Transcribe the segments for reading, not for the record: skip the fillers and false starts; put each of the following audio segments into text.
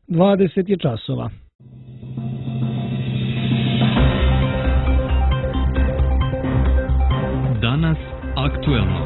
20 je časova. Danas aktuelno.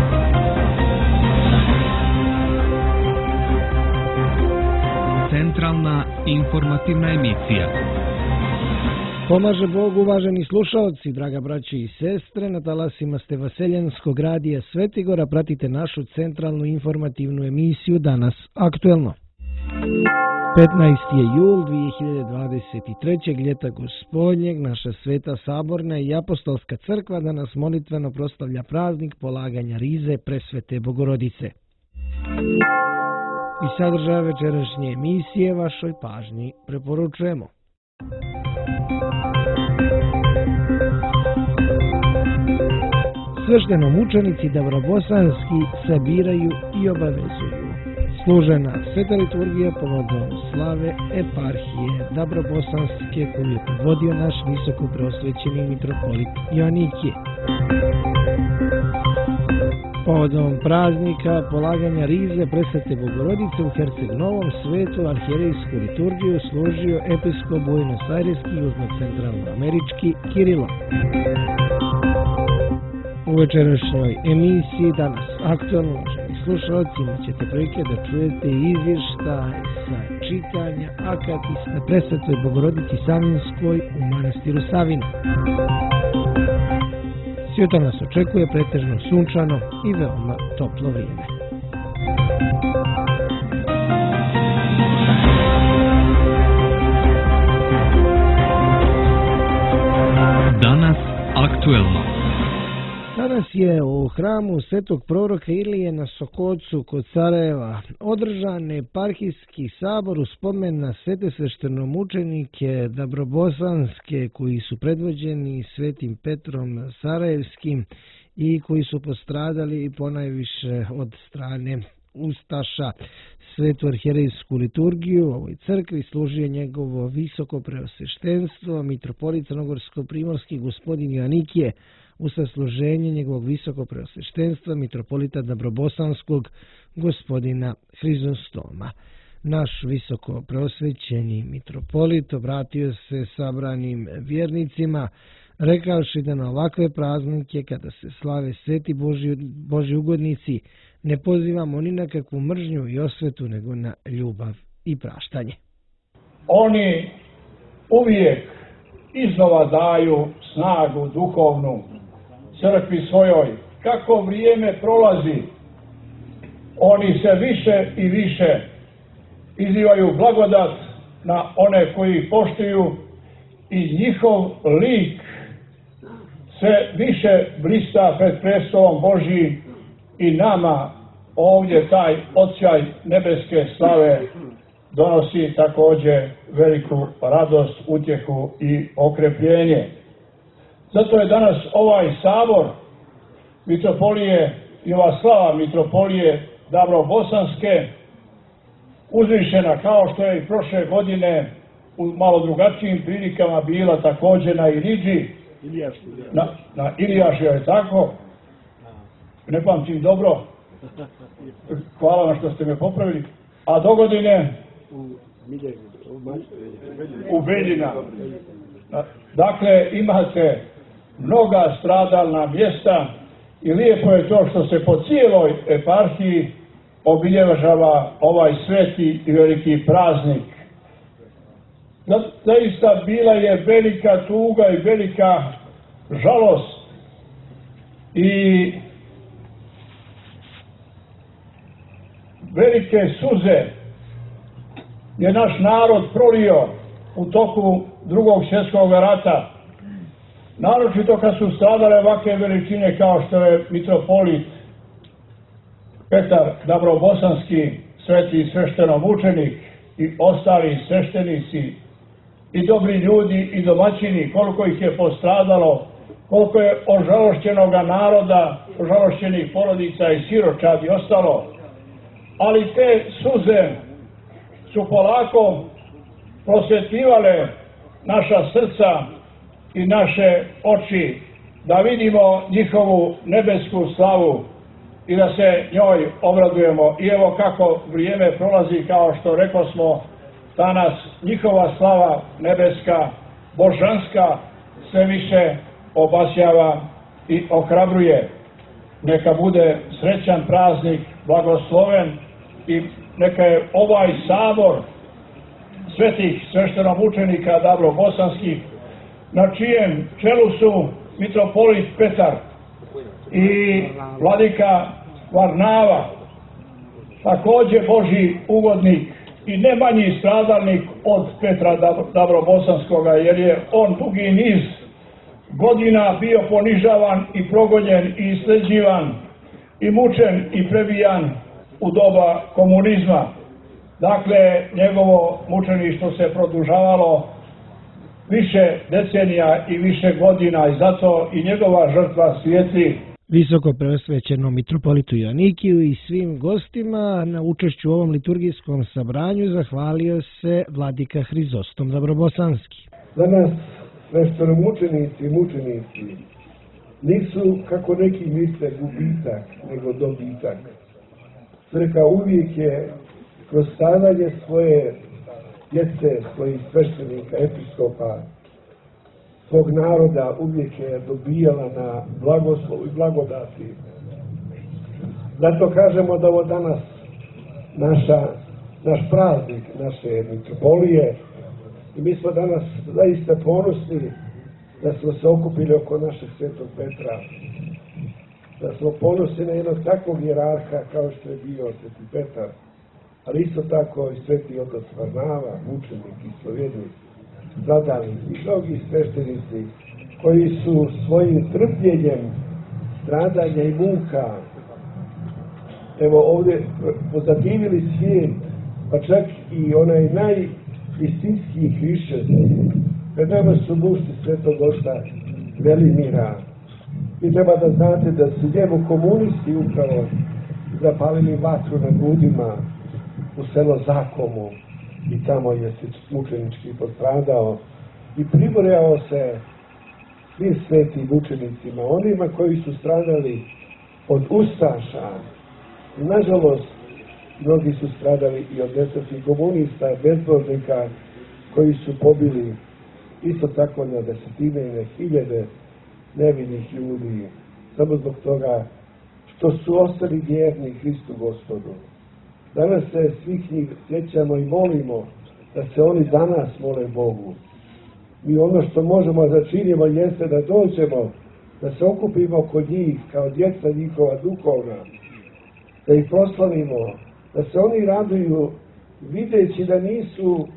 Centralna informativna emisija. Pomaže Bog, uvaženi slušaoci, draga braći i sestre, na talasima ste Vaseljenskog radija Svetigora, pratite našu centralnu informativnu emisiju Danas aktuelno. 15. je jul 2023. ljeta gospodnjeg, naša Sveta Saborna i Apostolska crkva danas molitveno proslavlja praznik polaganja rize Presvete Bogorodice. I sadržaja večerašnje emisije vašoj pažnji preporučujemo. Sveštenomučenici Dabrobosanski sabiraju i obavezuju. Služena sveta liturgija povodom slave eparhije Dabrobosanske koju je predvodio naš visoko preosvećeni mitropolit Joanikije. Povodom praznika polaganja rize Presvete Bogorodice u Herceg Novom svetu arhijerejsku liturgiju služio episkop Buenos-Aireski južno-centralnoamerički Kirilo. U večerašnjoj emisiji Danas aktuelno, uvaženi slušalci, imat ćete prilike da čujete izvještaj sa čitanja akatista Presvetoj Bogorodici Savinskoj u manastiru Savina. Sutra nas očekuje pretežno sunčano i veoma toplo vrijeme. Danas aktuelno. Danas je u hramu Svetog proroka Ilije na Sokocu kod Sarajeva održan eparhijski sabor u spomen na svete sveštenomučenike Dabrobosanske koji su predvođeni Svetim Petrom Sarajevskim i koji su postradali ponajviše od strane ustaša. Svetu arhijerejsku liturgiju u ovoj crkvi služio njegovo visoko preosveštenstvo mitropolit crnogorsko-primorski gospodin Joanikije, u sasluženje njegovog visoko preosveštenstva mitropolita Dabrobosanskog gospodina Hrizostoma. Naš visoko preosvećeni mitropolit obratio se sabranim vjernicima, rekavši da na ovakve praznike, kada se slave sveti Božji ugodnici, ne pozivamo ni na kakvu mržnju i osvetu, nego na ljubav i praštanje. Oni uvijek iznova daju snagu duhovnu crkvi svojoj. Kako vrijeme prolazi, oni se više i više izivaju blagodat na one koji ih poštuju i njihov lik se više blista pred prestolom Božjim i nama ovdje taj odsjaj nebeske slave donosi također veliku radost, utjehu i okrepljenje. Zato je danas ovaj sabor mitropolije i ova slava mitropolije Dabrobosanske uzvišena kao što je i prošle godine u malo drugačijim prilikama bila također na Iliđi, na Ilijašu, je tako? Ne pamtim dobro. Hvala vam što ste me popravili. A dogodine u Beljina. Dakle, imate mnoga stradalna mjesta i lijepo je to što se po cijeloj eparhiji obilježava ovaj sveti i veliki praznik. Zaista bila je velika tuga i velika žalost i velike suze je naš narod prolio u toku Drugog svjetskog rata. Naročito kad su stradale ovakve veličine kao što je mitropolit Petar Dabrobosanski, sveti sveštenomučenik i ostali sveštenici i dobri ljudi i domaćini, koliko ih je postradalo, koliko je ožalošćenoga naroda, ožalošćenih porodica i siročadi ostalo. Ali te suze su polako prosvjetljivale naša srca i naše oči, da vidimo njihovu nebesku slavu i da se njoj obradujemo. I evo kako vrijeme prolazi, kao što rekosmo, danas njihova slava nebeska, božanska, sve više obasjava i ohrabruje. Neka bude srećan praznik, blagosloven i neka je ovaj sabor svetih sveštenomučenika Dabrobosanskih, na čijem čelu su mitropolit Petar i vladika Varnava, također Božji ugodnik i ne manji stradalnik od Petra Dabrobosanskoga, jer je on dugi niz godina bio ponižavan i progonjen i isleđivan i mučen i prebijan u doba komunizma. Dakle, njegovo mučeništvo se produžavalo više decenija i više godina i zato i njegova žrtva svijetli. Visoko preosvećenom mitropolitu Joannikiju i svim gostima na učešću u ovom liturgijskom sabranju zahvalio se vladika Hrizostom Dabrobosanski. Danas sveštenomučenici i mučenici nisu, kako neki misle, gubitak, nego dobitak. Crkva uvijek je kroz stradanje svoje djece, svojih sveštenika, episkopa, svog naroda uvijek je dobijala na blagoslovu i blagodati. Zato kažemo da ovo danas naš praznik, naše mitropolije, i mi smo danas zaista ponosni da smo se okupili oko našeg svetog Petra, da smo ponosni na jednog takvog hijerarha kao što je bio sveti Petar, ali isto tako i sveti otac Varnava, mučenik i slovjednik, stradalnici i mnogi sveštenici koji su svojim trpljenjem stradanja i muka evo ovdje pozadivili svijet, pa čak i onaj najistinskiji hrišćani. Pred nama su mušti svetog oca Velimira. Vi treba da znate da su njemu komunisti upravo zapalili vatru na grudima u selo Zakomu i tamo je se mučenički postradao i priborjao se svim svetim mučenicima, onima koji su stradali od ustaša. Nažalost, mnogi su stradali i od nesretnih komunista, bezbožnika koji su pobili isto tako na desetine i na hiljade nevinih ljudi, samo zbog toga što su ostali vjerni Hristu Gospodu. Danas se svih njih sjećamo i molimo da se oni za nas mole Bogu. Mi ono što možemo da činimo jeste da dođemo, da se okupimo kod njih kao djeca njihova duhovna, da ih proslavimo, da se oni raduju videći da nisu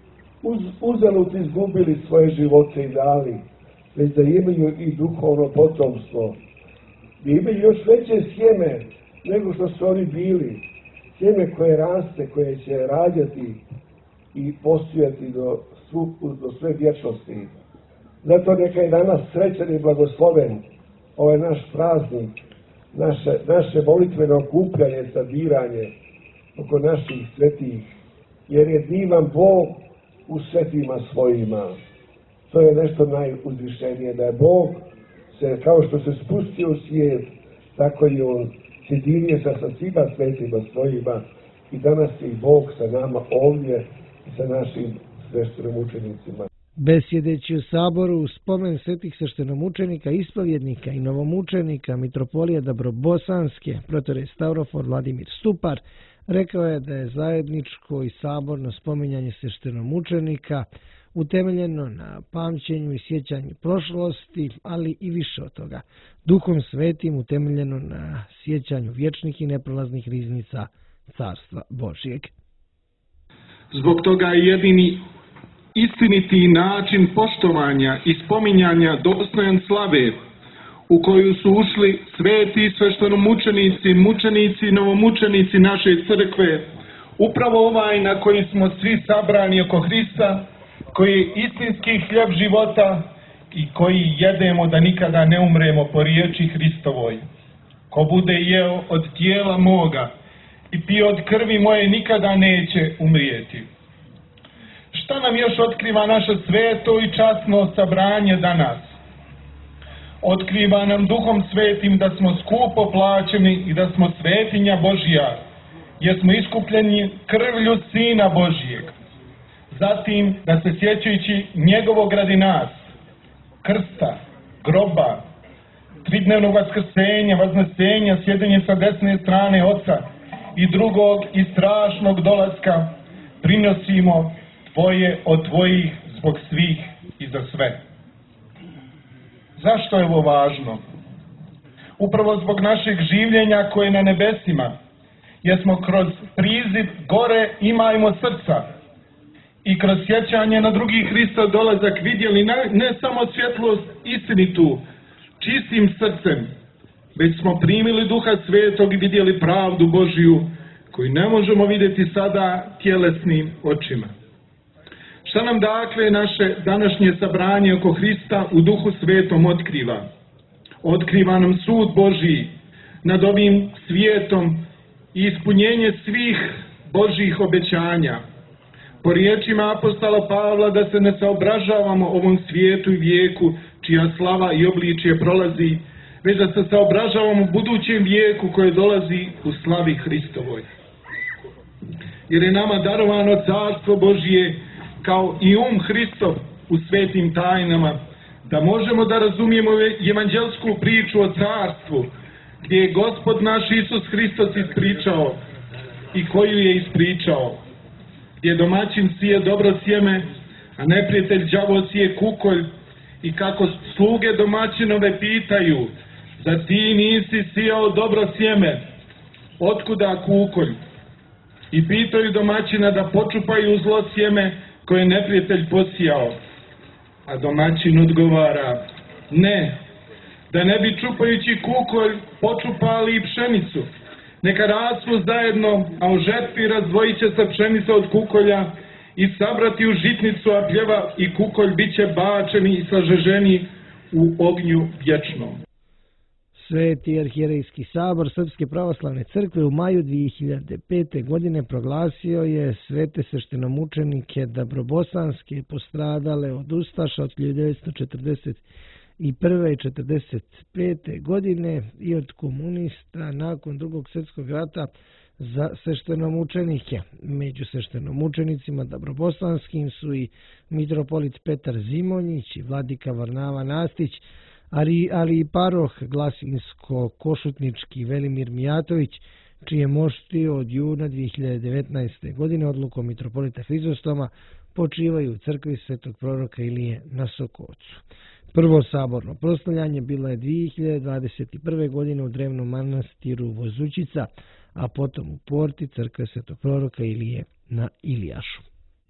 uzalud izgubili svoje živote i dali, već da imaju i duhovno potomstvo. Da imaju još veće sjeme nego što su oni bili. Sjeme koje raste, koje će rađati i postojati do sve vječnosti. Zato neka je danas srećan i blagosloven ovaj naš praznik, naše molitveno okupljanje, sabiranje oko naših svetih, jer je divan Bog u svetima svojima. To je nešto najuzvišenije, da je Bog se, kao što se spustio u svijet, tako i on se divije sa svima svetima svojima i danas je i Bog sa nama ovdje i sa našim sveštenomučenicima. Besjedeći u saboru u spomen svetih sveštenomučenika, ispovjednika i novomučenika mitropolije Dabrobosanske, protorej Stavrofor Vladimir Stupar, rekao je da je zajedničko i saborno spominjanje sveštenomučenika utemeljeno na pamćenju i sjećanju prošlosti, ali i više od toga, Duhom Svetim utemeljeno na sjećanju vječnih i neprolaznih riznica Carstva Božjeg. Zbog toga je jedini istiniti način poštovanja i spominjanja dostojan slave u koju su ušli sveti sveštenomučenici, mučenici i novomučenici naše crkve, upravo ovaj na koji smo svi sabrani oko Hrista, koji je istinski hljeb života i koji jedemo da nikada ne umremo po riječi Hristovoj. Ko bude jeo od tijela moga i pio od krvi moje nikada neće umrijeti. Šta nam još otkriva naše sveto i časno sabranje danas? Otkriva nam Duhom Svetim da smo skupo plaćeni i da smo svetinja Božja, jer smo iskupljeni krvlju Sina Božjeg. zatim da se sjećajući njegovog radi nas, krsta, groba, tridnevnog vaskrsenja, vaznesenja, sjedenje sa desne strane Oca i drugog i strašnog dolaska, prinosimo Tvoje od Tvojih zbog svih i za sve. Zašto je ovo važno? Upravo zbog našeg življenja koje je na nebesima, jer smo kroz priziv gore imajmo srca i kroz sjećanje na drugi Hristov dolazak vidjeli ne samo svjetlost istinitu, čistim srcem, već smo primili Duha Svetog i vidjeli pravdu Božiju, koju ne možemo vidjeti sada tjelesnim očima. Šta nam dakle naše današnje sabranje oko Hrista u Duhu Svetom otkriva? Otkriva nam sud Božiji nad ovim svijetom i ispunjenje svih Božjih obećanja. Po riječima apostola Pavla da se ne saobražavamo ovom svijetu i vijeku čija slava i obličje prolazi, već da se saobražavamo budućem vijeku koje dolazi u slavi Hristovoj. Jer je nama darovano carstvo Božije kao i Hristov u svetim tajnama, da možemo da razumijemo evanđelsku priču o carstvu, gdje je Gospod naš Isus Hristos ispričao i koju je ispričao, gdje domaćin sije dobro sjeme, a neprijatelj đavo sije kukolj, i kako sluge domaćinove pitaju, zar ti nisi sijao dobro sjeme, otkuda kukolj? I pitaju domaćina da počupaju zlo sjeme koje je neprijatelj posijao. A domaćin odgovara, ne, da ne bi čupajući kukolj počupali i pšenicu. Neka rastu zajedno, a u žetvi razdvojit će se pšenica od kukolja i sabrati u žitnicu, a pljeva i kukolj bit će bačeni i sažeženi u ognju vječnom. Sveti arhijerejski sabor Srpske pravoslavne crkve u maju 2005. godine proglasio je svete sveštenomučenike Dabrobosanske postradale od ustaša od 1941. i 1945. godine i od komunista nakon Drugog svjetskog rata za sveštenomučenike. Među sveštenomučenicima Dabrobosanskim su i mitropolit Petar Zimonjić i vladika Varnava Nastić, ali i paroh Glasinsko-Košutnički Velimir Mijatović, čije mošti od juna 2019. godine odlukom mitropolita Hrizostoma počivaju u crkvi svetog proroka Ilije na Sokocu. Prvo saborno proslavljanje bilo je 2021. godine u drevnom manastiru Vozućica, a potom u porti crkve svetog proroka Ilije na Ilijašu.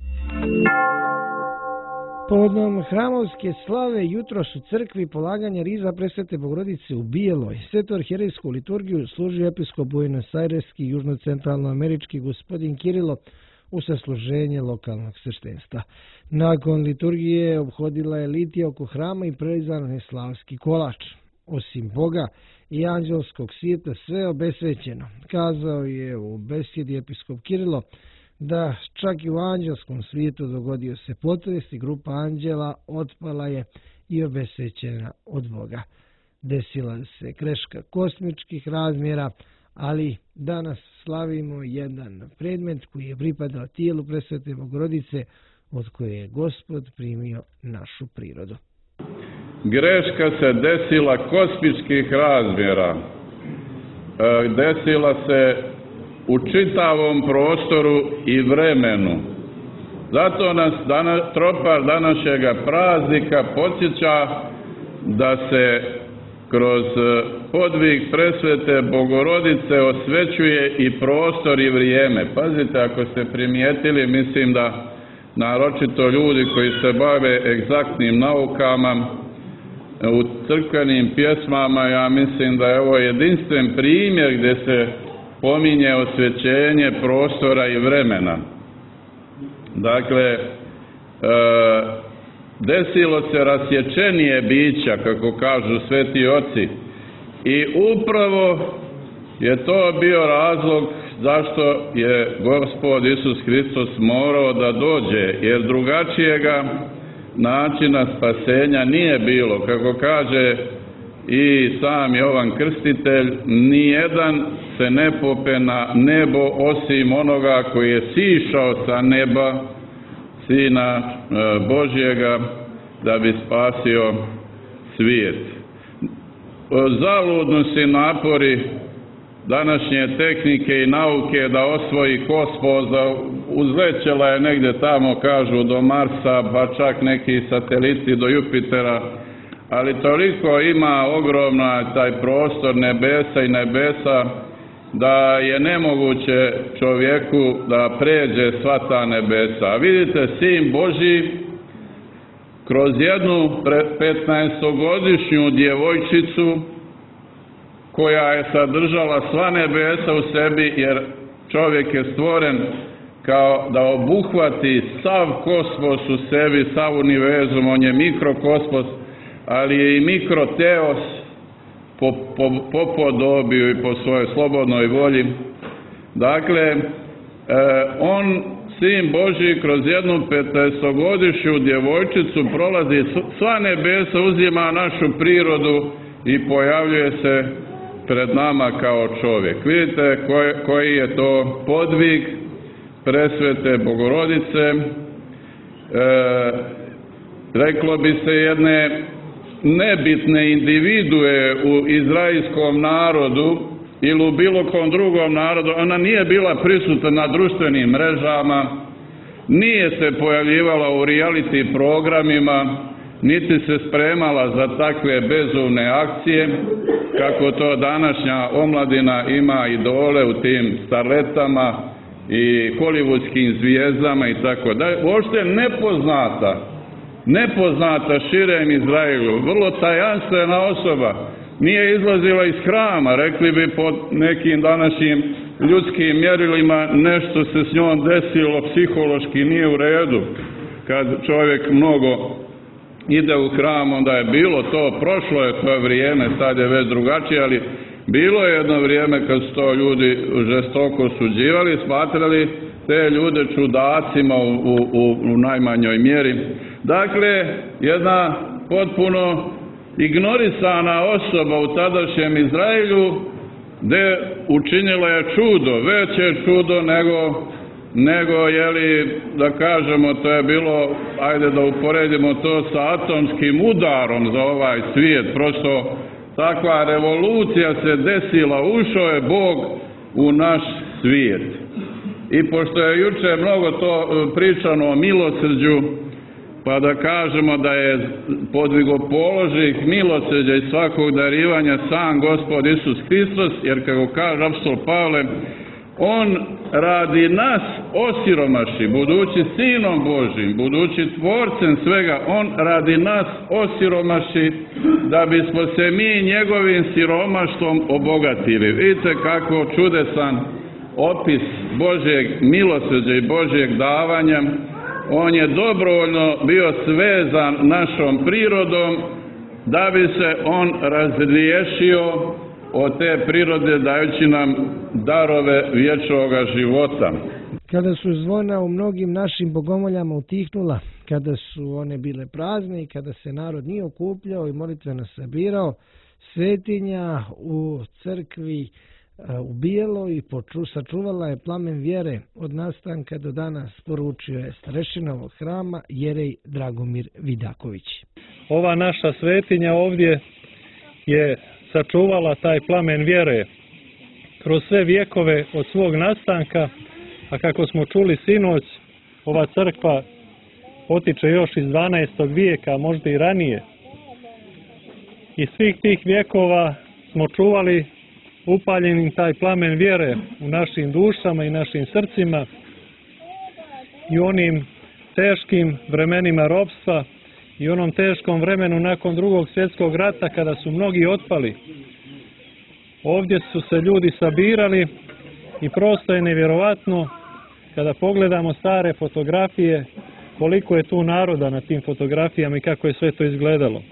Povodom hramovske slave jutros u crkvi polaganja riza presvete Bogorodice u Bijeloj, svetu arhijerejsku liturgiju služio episkop Buenos-Aireski južno-centralnoamerički gospodin Kirilo u sasluženje lokalnog sveštenstva. Nakon liturgije obhodila je litija oko hrama i prelizan je slavski kolač. Osim Boga i anđelskog svijeta sve obesvećeno, kazao je u besjedi episkop Kirilo, da čak i u anđelskom svijetu dogodio se potres i grupa anđela otpala je i obesvećena od Boga. Desila se greška kosmičkih razmjera, ali danas slavimo jedan predmet koji je pripadao tijelu presvete Bogorodice, od koje je Gospod primio našu prirodu. Greška se desila kosmičkih razmjera. Desila se u čitavom prostoru i vremenu. Zato nas tropar današnjega praznika podsjeća da se kroz podvig presvete Bogorodice osvećuje i prostor i vrijeme. Pazite, ako ste primijetili, mislim da naročito ljudi koji se bave egzaktnim naukama, u crkvenim pjesmama, ja mislim da je ovo jedinstven primjer gdje se pominje osvećenje prostora i vremena. Dakle, desilo se rasječenije bića, kako kažu sveti oci, i upravo je to bio razlog zašto je Gospod Isus Hristos morao da dođe, jer drugačijega načina spasenja nije bilo. Kako kaže i sam Jovan Krstitelj, nijedan se ne pope na nebo osim onoga koji je sišao sa neba, Sina Božjega da bi spasio svijet. Zaludni su napori današnje tehnike i nauke da osvoji kosmos, da uzlećela je negdje tamo, kažu, do Marsa, pa čak neki sateliti do Jupitera, ali toliko ima ogromna taj prostor nebesa i nebesa da je nemoguće čovjeku da pređe sva ta nebesa. A vidite, Sin Božji kroz jednu 15-godišnju djevojčicu koja je sadržala sva nebesa u sebi, jer čovjek je stvoren kao da obuhvati sav kosmos u sebi, sav univerzum, on je mikrokosmos, ali je i mikroteos po podobiju i po svojoj slobodnoj volji. Dakle, on, Sin Božji, kroz jednu 15-godišnju djevojčicu prolazi sva nebesa, uzima našu prirodu i pojavljuje se pred nama kao čovjek. Vidite koji je to podvig presvete Bogorodice, reklo bi se jedne nebitne individue u izraelskom narodu ili u bilo kom drugom narodu. Ona nije bila prisutna na društvenim mrežama, nije se pojavljivala u reality programima, niti se spremala za takve bezumne akcije, kako to današnja omladina ima idole u tim starletama i hollywoodskim zvijezdama i tako dalje. Uopšte nepoznata širem Izraelu, vrlo tajanstvena osoba, nije izlazila iz hrama, rekli bi pod nekim današnjim ljudskim mjerilima nešto se s njom desilo, psihološki nije u redu. Kad čovjek mnogo ide u hram, onda je bilo to, prošlo je to vrijeme, sad je već drugačije, ali bilo je jedno vrijeme kad su to ljudi žestoko osuđivali, smatrali te ljude čudacima u najmanjoj mjeri. Dakle, jedna potpuno ignorisana osoba u tadašnjem Izraelju, gdje učinila je čudo, veće čudo nego da kažemo, to je bilo, ajde da uporedimo to sa atomskim udarom za ovaj svijet. Prosto takva revolucija se desila, ušao je Bog u naš svijet. I pošto je jučer mnogo to pričano o milosrđu, pa da kažemo da je podvigopoložih milosrđa i svakog darivanja sam Gospod Isus Hristos, jer kako kaže apostol Pavle, on radi nas osiromaši, budući Sinom Božjim, budući Tvorcem svega, on radi nas osiromaši da bismo se mi njegovim siromaštvom obogatili. Vidite kako čudesan opis Božjeg milosrđa i Božjeg davanja. On je dobrovoljno bio svezan našom prirodom da bi se on razriješio od te prirode dajući nam darove vječnoga života. Kada su zvona u mnogim našim bogomoljama utihnula, kada su one bile prazne i kada se narod nije okupljao i molitveno sabirao, svetinja u crkvi u bijelo i sačuvala je plamen vjere od nastanka do danas, poručio je starešina ovog hrama jerej Dragomir Vidaković. Ova naša svetinja ovdje je sačuvala taj plamen vjere kroz sve vjekove od svog nastanka, a kako smo čuli sinoć, ova crkva potiče još iz 12. vijeka, možda i ranije. Iz svih tih vjekova smo čuvali upaljenim taj plamen vjere u našim dušama i našim srcima i onim teškim vremenima ropstva i onom teškom vremenu nakon Drugog svjetskog rata kada su mnogi otpali. Ovdje su se ljudi sabirali i prosto je nevjerovatno kada pogledamo stare fotografije koliko je tu naroda na tim fotografijama i kako je sve to izgledalo.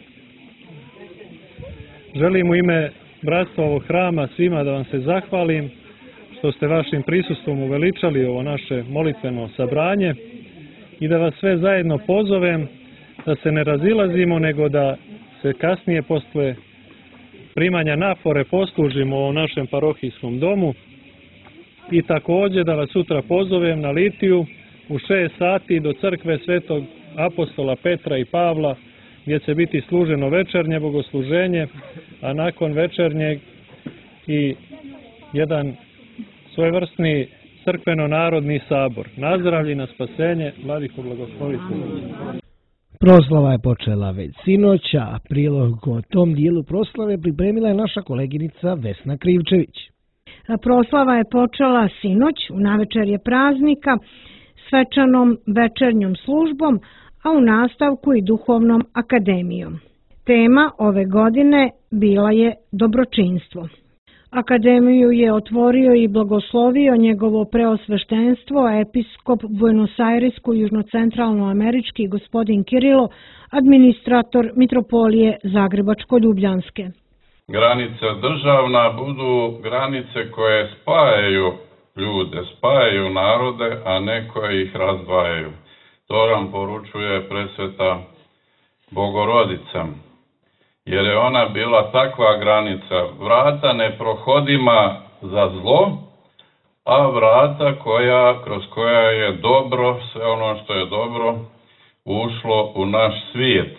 Želim u ime bratstva ovog hrama svima da vam se zahvalim što ste vašim prisustvom uveličali ovo naše molitveno sabranje i da vas sve zajedno pozovem da se ne razilazimo, nego da se kasnije posle primanja nafore poslužimo u ovom našem parohijskom domu i također da vas sutra pozovem na litiju u 6 sati do crkve Svetog apostola Petra i Pavla, gdje će biti služeno večernje bogosluženje, a nakon večernjeg i jedan svojevrsni crkveno-narodni sabor. Nazdravlje na spasenje, Vladiko blagoslovite. Proslava je počela već sinoć, a prilog o tom dijelu proslave pripremila je naša koleginica Vesna Krivčević. Proslava je počela sinoć, u navečerje praznika, svečanom večernjom službom, a u nastavku i duhovnom akademijom. Tema ove godine bila je dobročinstvo. Akademiju je otvorio i blagoslovio njegovo preosveštenstvo, episkop Buenos-Airesko-južnocentralnoamerički gospodin Kirilo, administrator mitropolije Zagrebačko-Ljubljanske. Granice državna budu granice koje spajaju ljude, spajaju narode, a ne koje ih razdvajaju. To nam poručuje presveta Bogorodica, jer je ona bila takva granica, vrata neprohodima za zlo, a vrata kroz koja je dobro, sve ono što je dobro, ušlo u naš svijet.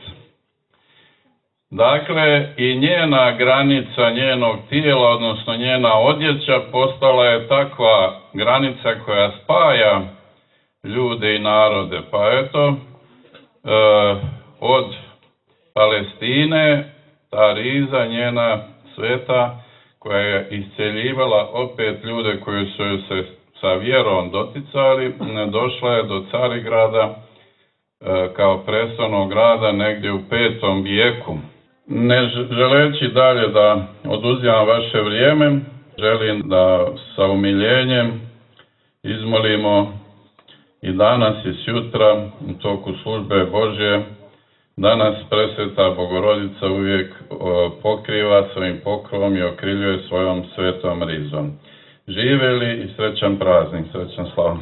Dakle, i njena granica njenog tijela, odnosno njena odjeća, postala je takva granica koja spaja ljude i narode. Pa eto, od Palestine, ta riza njena sveta, koja je isceljivala opet ljude koji su se sa vjerom doticali, došla je do Carigrada kao prestolnog grada negdje u 5. vijeku. Ne želeći dalje da oduzimam vaše vrijeme, želim da sa umiljenjem izmolimo i danas i sutra u toku službe Božje, da nas presveta Bogorodica uvijek pokriva svojim pokrovom i okriljuje svojom svetom rizom. Živjeli i srećan praznik, srećan slav.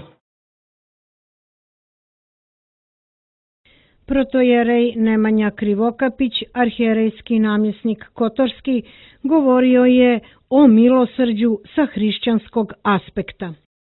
Protojerej Nemanja Krivokapić, arhijerejski namjesnik Kotorski, govorio je o milosrđu sa hrišćanskog aspekta.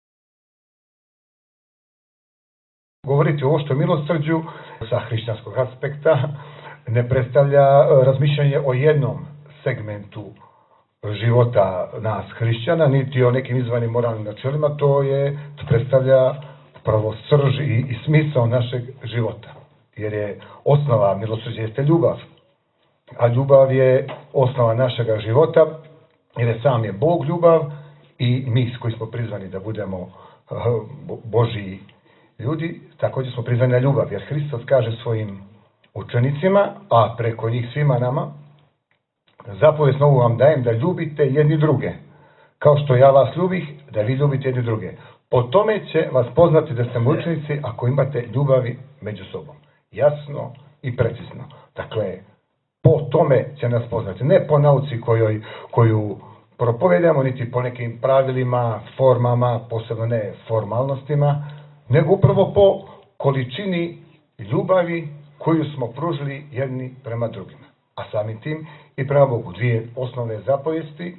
Govoriti o što milosrđu sa hrišćanskog aspekta ne predstavlja razmišljanje o jednom segmentu života nas hrišćana, niti o nekim izvanim moralnim načelima, to predstavlja pravo srž i smisao našeg života. Jer je osnova milosrđa jeste ljubav, a ljubav je osnova našega života, jer je sam je Bog ljubav i mi koji smo prizvani da budemo Božji ljudi, također smo prizvani na ljubav, jer Hristos kaže svojim učenicima, a preko njih svima nama, zapovijest novu vam dajem da ljubite jedni druge, kao što ja vas ljubih, da vi ljubite jedni druge. Po tome će vas poznati da ste učenici ako imate ljubavi među sobom. Jasno i precizno. Dakle, po tome će nas poznati. Ne po nauci koju propovedamo, niti po nekim pravilima, formama, posebno ne formalnostima, nego upravo po količini ljubavi koju smo pružili jedni prema drugima. A samim tim i prema Bogu. Dvije osnovne zapovijesti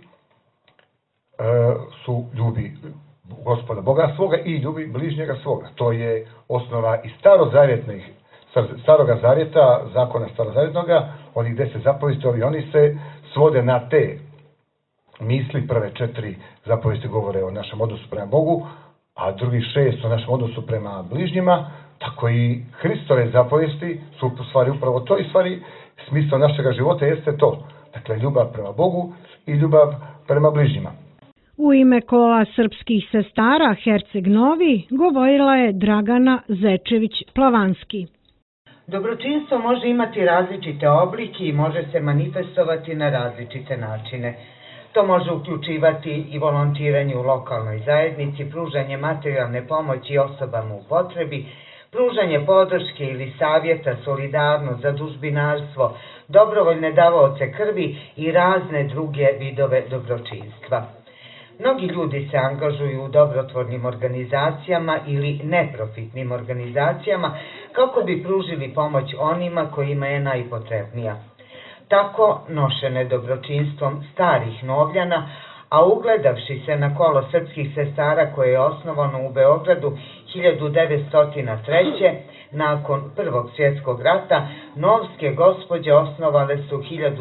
su ljubi Gospoda Boga svoga i ljubi bližnjega svoga. To je osnova i staroga zavjeta, zakona starozavjetnoga, onih 10 zapovijesti, oni se svode na te misli. Prve 4 zapovijesti govore o našem odnosu prema Bogu, a drugih 6 o našem odnosu prema bližnjima, tako i Hristove zapovijesti su u stvari upravo to, i stvari smisao našega života jeste to. Dakle, ljubav prema Bogu i ljubav prema bližnjima. U ime kola srpskih sestara Herceg Novi govorila je Dragana Zečević-Plavanski. Dobročinstvo može imati različite oblike i može se manifestovati na različite načine. To može uključivati i volontiranje u lokalnoj zajednici, pružanje materijalne pomoći osobama u potrebi, pružanje podrške ili savjeta, solidarnost, zadužbinarstvo, dobrovoljne davaoce krvi i razne druge vidove dobročinstva. Mnogi ljudi se angažuju u dobrotvornim organizacijama ili neprofitnim organizacijama kako bi pružili pomoć onima kojima je najpotrebnija. Tako, nošene dobročinstvom starih Novljana, a ugledavši se na kolo srpskih sestara koje je osnovano u Beogradu 1903. nakon Prvog svjetskog rata, novske gospođe osnovale su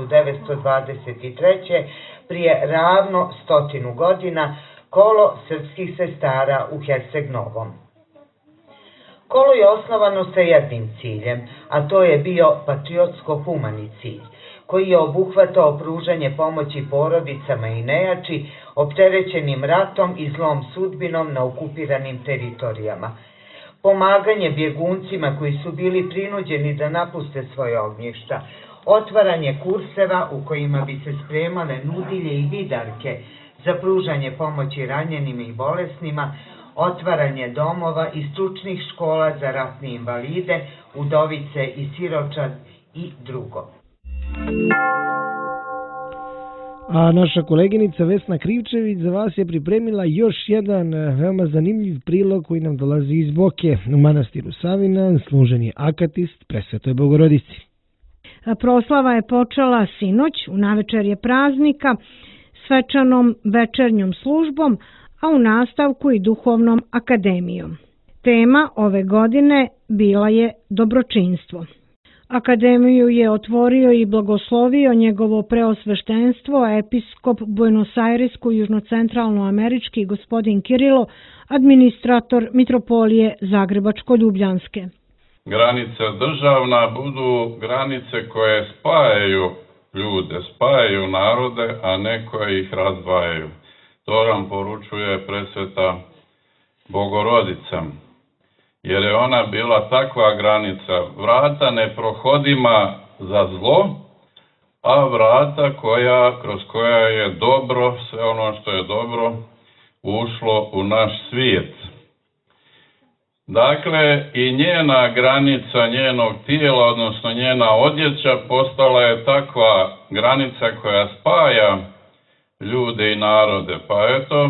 1923. prije ravno 100 godina kolo srpskih sestara u Herceg Novom. Kolo je osnovano sa jednim ciljem, a to je bio patriotsko-humani cilj, koji je obuhvatao pružanje pomoći porodicama i nejači opterećenim ratom i zlom sudbinom na okupiranim teritorijama, pomaganje bjeguncima koji su bili prinuđeni da napuste svoje ognjišta, otvaranje kurseva u kojima bi se spremale nudilje i vidarke za pružanje pomoći ranjenima i bolesnima, otvaranje domova i stručnih škola za ratne invalide, udovice i siročad i drugo. A naša koleginica Vesna Krivčević za vas je pripremila još jedan veoma zanimljiv prilog koji nam dolazi iz Boke. U manastiru Savina služen je akatist Presvetoj Bogorodici. Proslava je počela sinoć u navečerje praznika svečanom večernjom službom, a u nastavku i duhovnom akademijom. Tema ove godine bila je dobročinstvo. Akademiju je otvorio i blagoslovio njegovo preosveštenstvo, episkop Buenos-Airesko-južnocentralnoamerički gospodin Kirilo, administrator mitropolije Zagrebačko-Ljubljanske. Granice državna budu granice koje spajaju ljude, spajaju narode, a ne koje ih razdvajaju. To nam poručuje Presveta Bogorodica, jer je ona bila takva granica, vrata neprohodima za zlo, a vrata kroz koja je dobro, sve ono što je dobro, ušlo u naš svijet. Dakle, i njena granica njenog tijela, odnosno njena odjeća, postala je takva granica koja spaja ljude i narode. Pa eto,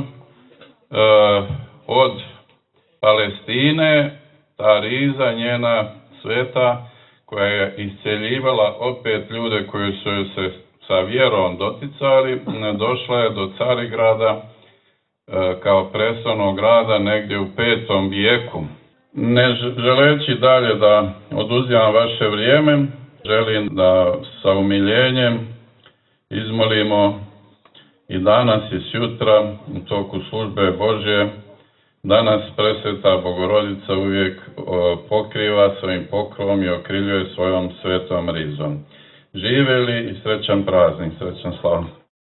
od Palestine, ta riza njena sveta, koja je isceljivala opet ljude koji su se sa vjerom doticali, došla je do Carigrada kao prestolnog grada negdje u 5. vijeku. Ne želeći dalje da oduzimam vaše vrijeme, želim da sa umiljenjem izmolimo i danas i sutra u toku službe Božje, da nas Presveta Bogorodica uvijek pokriva svojim pokrovom i okriljuje svojom svetom rizom. Živjeli i srećan praznik, srećan slav.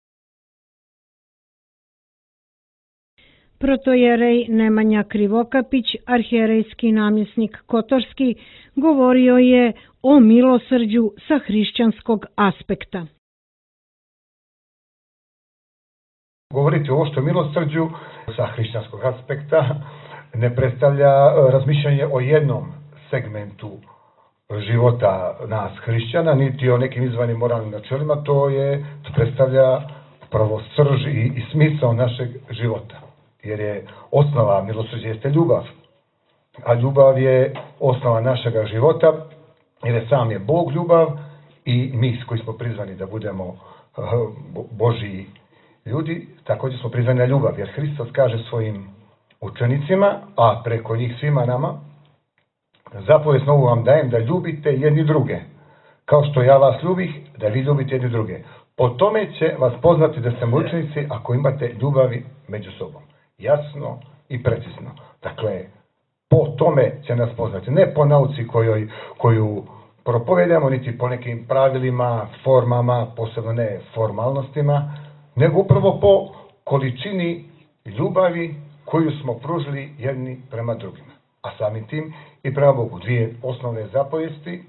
Protojerej Nemanja Krivokapić, arhijerejski namjesnik Kotorski, govorio je o milosrđu sa hrišćanskog aspekta. Govoriti o oštrom milosrđu sa hrišćanskog aspekta ne predstavlja razmišljanje o jednom segmentu života nas hrišćana, niti o nekim izvanim moralnim načelima, to predstavlja pravo srž i smisao našeg života. Jer je osnova milosrđa jeste ljubav, a ljubav je osnova našega života, jer sam je Bog ljubav i mi koji smo prizvani da budemo Božji ljudi, također smo prizvani na ljubav, jer Hristos kaže svojim učenicima, a preko njih svima nama, zapovijest novu vam dajem da ljubite jedni druge, kao što ja vas ljubih, da vi ljubite jedni druge. Po tome će vas poznati da ste moji učenici ako imate ljubavi među sobom. Jasno i precizno. Dakle, po tome će nas poznati. Ne po nauci koju propovedamo, niti po nekim pravilima, formama, posebno ne formalnostima, nego upravo po količini ljubavi koju smo pružili jedni prema drugima. A samim tim i prema Bogu. Dvije osnovne zapovijesti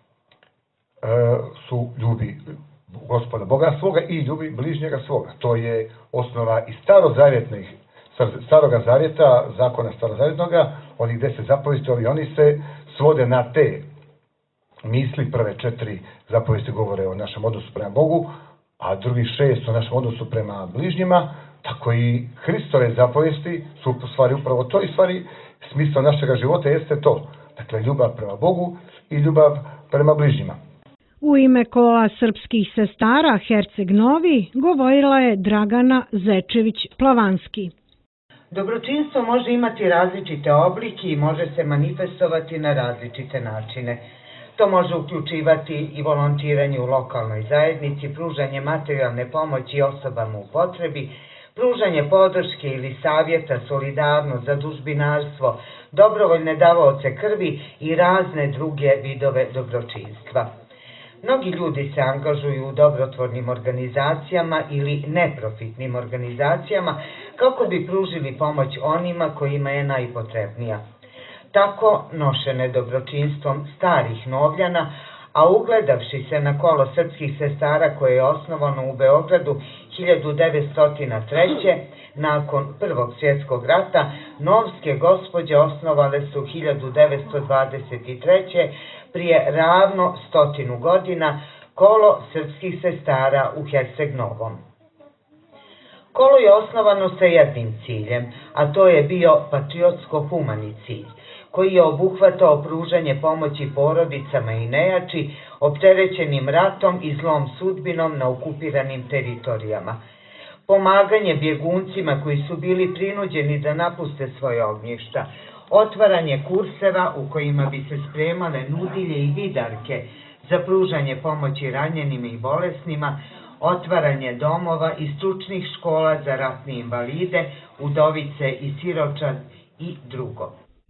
su ljubi Gospoda Boga svoga i ljubi bližnjega svoga. To je osnova i staroga zavjeta, zakona starozavjetnoga, onih 10 zapovijesti, oni se svode na te misli. Prve 4 zapovijesti govore o našem odnosu prema Bogu, a drugih 6 o našem odnosu prema bližnjima, tako i Hristove zapovijesti su u stvari upravo to i stvari smisla našega života jeste to. Dakle, ljubav prema Bogu i ljubav prema bližnjima. U ime kola srpskih sestara Herceg Novi govorila je Dragana Zečević-Plavanski. Dobročinstvo može imati različite oblike i može se manifestovati na različite načine. To može uključivati i volontiranje u lokalnoj zajednici, pružanje materijalne pomoći osobama u potrebi, pružanje podrške ili savjeta, solidarnost, zadužbinarstvo, dobrovoljne davaoce krvi i razne druge vidove dobročinstva. Mnogi ljudi se angažuju u dobrotvornim organizacijama ili neprofitnim organizacijama kako bi pružili pomoć onima kojima je najpotrebnija. Tako, nošene dobročinstvom starih Novljana, a ugledavši se na kolo srpskih sestara koje je osnovano u Beogradu 1903. nakon Prvog svjetskog rata, novske gospođe osnovale su 1923. prije ravno 100 godina kolo srpskih sestara u Herceg Novom. Kolo je osnovano sa jednim ciljem, a to je bio patriotsko-humani cilj, koji je obuhvatao pružanje pomoći porodicama i nejači, opterećenim ratom i zlom sudbinom na okupiranim teritorijama, pomaganje bjeguncima koji su bili prinuđeni da napuste svoje ognjišta, otvaranje kurseva u kojima bi se spremale nudilje i vidarke za pružanje pomoći ranjenima i bolesnima, otvaranje domova i stručnih škola za ratne invalide, udovice i siročad i drugo.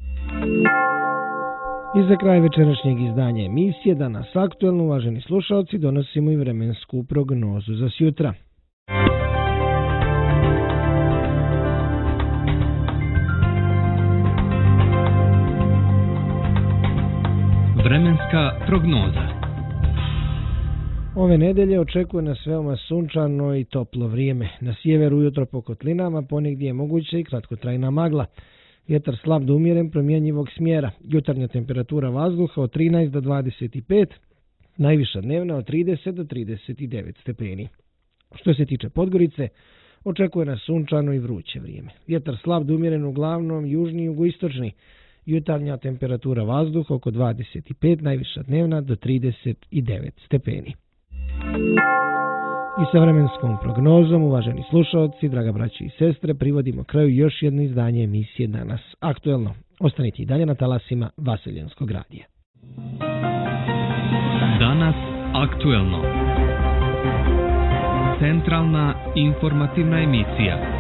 I za kraj večerašnjeg izdanja emisije Danas aktuelno, uvaženi slušalci, donosimo i vremensku prognozu za sjutra. Vremenska prognoza. Ove nedelje očekuje nas veoma sunčano i toplo vrijeme. Na sjeveru ujutro po kotlinama ponegdje je moguće i kratkotrajna magla. Vjetar slab do umjeren promjenjivog smjera. Jutarnja temperatura vazduha od 13 do 25, najviša dnevna od 30 do 39 stepeni. Što se tiče Podgorice, očekuje nas sunčano i vruće vrijeme. Vjetar slab do umjeren uglavnom južni i jugoistočni. Jutarnja temperatura vazduha oko 25, najviša dnevna do 39 stepeni. I sa vremenskom prognozom, uvaženi slušalci, draga braći i sestre, privodimo kraju još jedno izdanje emisije Danas aktuelno. Ostanite i dalje na talasima Vaseljenskog radija. Danas aktuelno. Centralna informativna emisija.